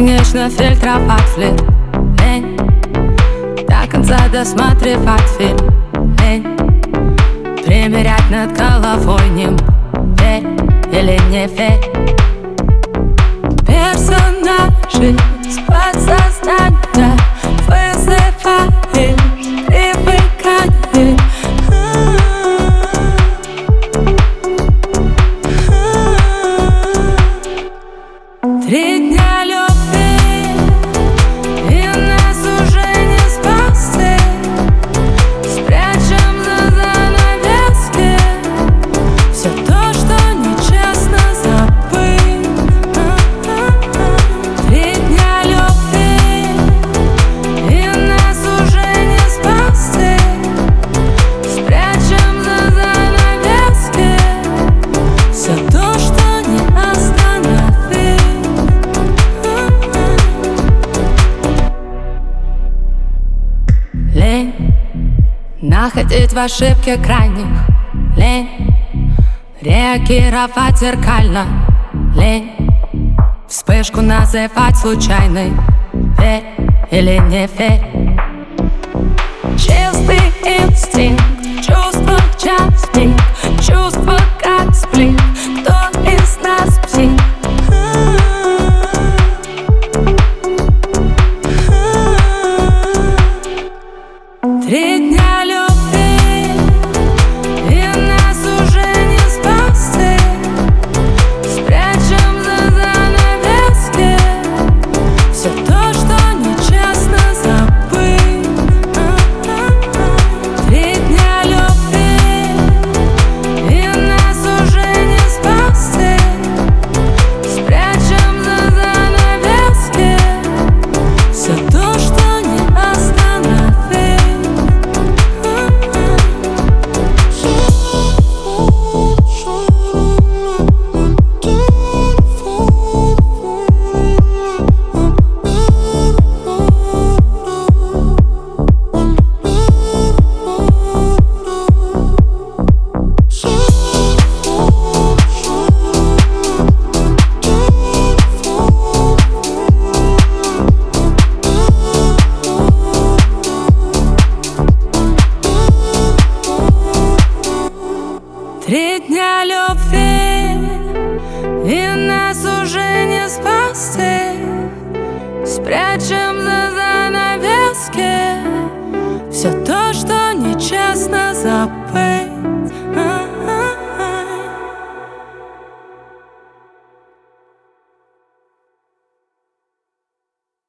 бесконечно фильтровать флирт. Лень до конца досматривать фильм. Лень примерять над головой нимб. Верь или не верь. Персонажи с подсознания вызывают привыкание. 3 дня любви, и нас уже не спасти. Спрячем за занавески все то, что нечестно забыть. 3 дня любви, и нас уже не спасти. Спрячем за занавески все то, что не остановить. Лень находить в ошибке крайних. Лень реагировать зеркально. Лень вспышку называть случайной. Верь или не верь. Чистый инстинкт, чувства частик, чувства как сплин. Кто из нас псих? 3 дня любви, и нас уже не спасти. Спрячем за занавески все то, что нечестно забыть. 3 дня любви, и нас уже не спасти. Спрячем за занавески все то, что не остановить. Три дня любви, и нас уже не спасти. Спрячем за занавески все то, что нечестно забыть.